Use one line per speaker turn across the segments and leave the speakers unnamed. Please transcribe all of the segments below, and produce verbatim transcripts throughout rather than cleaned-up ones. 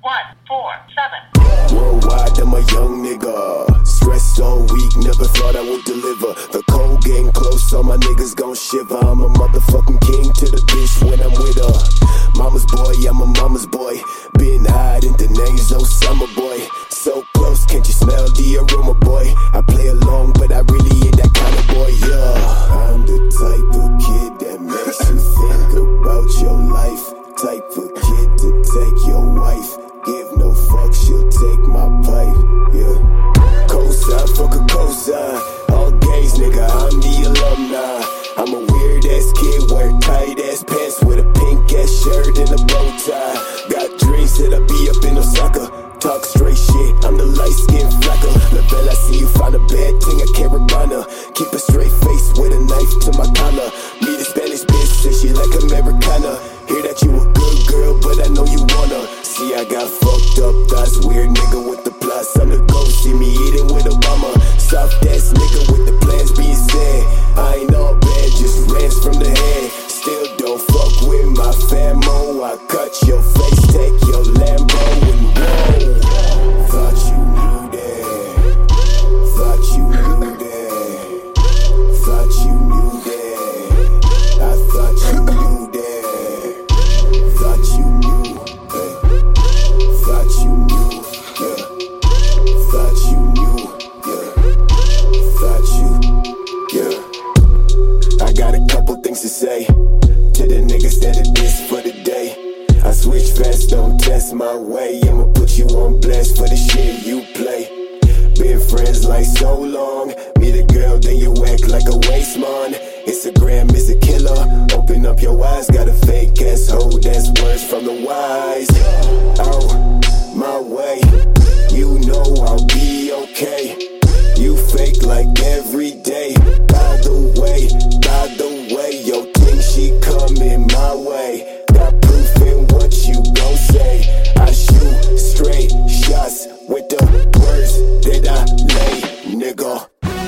one four seven.
Worldwide, I'm a young nigga. Stressed all week, never thought I would deliver. The cold getting close, all my niggas gon' shiver. I'm a motherfucking king to the bitch when I'm with her. Mama's boy, I'm a mama's boy. Been hiding the names, oh summer boy. So close, can't you smell the aroma, boy? I play along, but I really ain't that kind of boy, yeah. I'm the type of kid that makes you think about your life. Type of kid to take your wife. Give no fuck, she'll take my pipe, yeah. Cosign, fuck a cosign. All gays, nigga, I'm the alumni. I'm a weird ass kid, wear tight ass pants with a pink ass shirt and a bow tie. Got dreams that I be up in Osaka. Talk straight shit, I'm the light skinned flacker. Lavelle, I see you find a bad thing, a carabana. Keep a straight face with a knife to my collar. Meet a Spanish bitch, say she like Americana. Hear that you a good girl, but I know you wanna. See, I got fucked up, that's weird nigga with the plus. I'm the ghost, see me eating with Obama. Soft ass nigga with the plans being said. I ain't all bad, just rants from the head. Still don't fuck with my famo. I cut your face, take your Lambo and whoa. Thought you knew that. Thought you knew that. Thought you knew that. I thought you knew that. Thought you knew, hey. Thought you knew, yeah. Thought you knew, yeah. Thought you, yeah. I got a couple things to say to the niggas that are this for the day. I switch fast, don't test my way. I'ma put you on blast for the shit you play. Been friends like so long. Meet a girl, then you act like a waste man. Instagram is a killer. Open up your eyes, got a fake ass hoe. That's words from the wise. Oh, my way. You know I'll be okay. You fake like every day. By the way, by the way, yo, think she coming my way. Got proof in what you gon' say. I shoot straight shots with the words that I lay, nigga.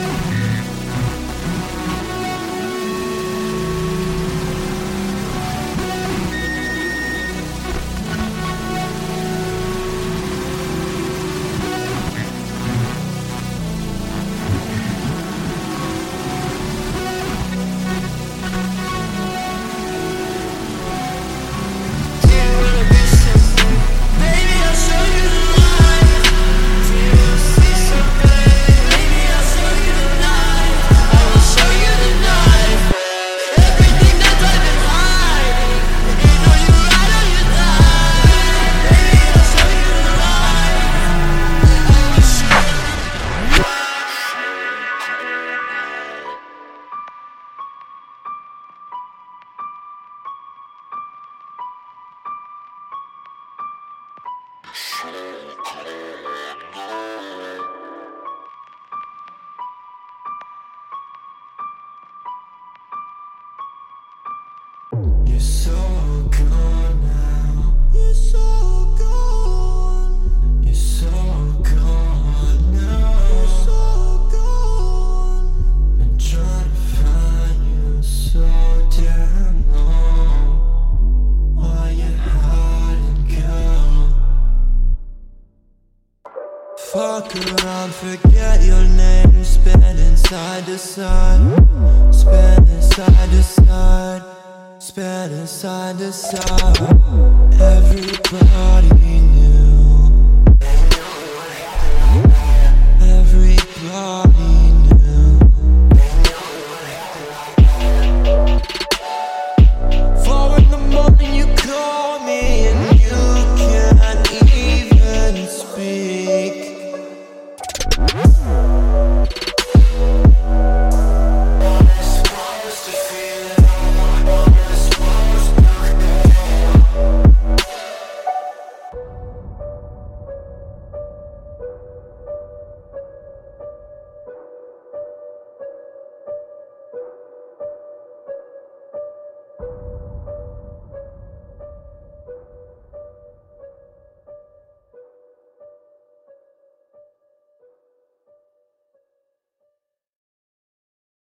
You're so gone now. You're so gone. You're so gone now. You're so gone. Been trying to find you so damn long. Why you hiding, girl? Fuck around, forget your name. Spin inside to side. Spin inside to side. Spin inside to side. Everybody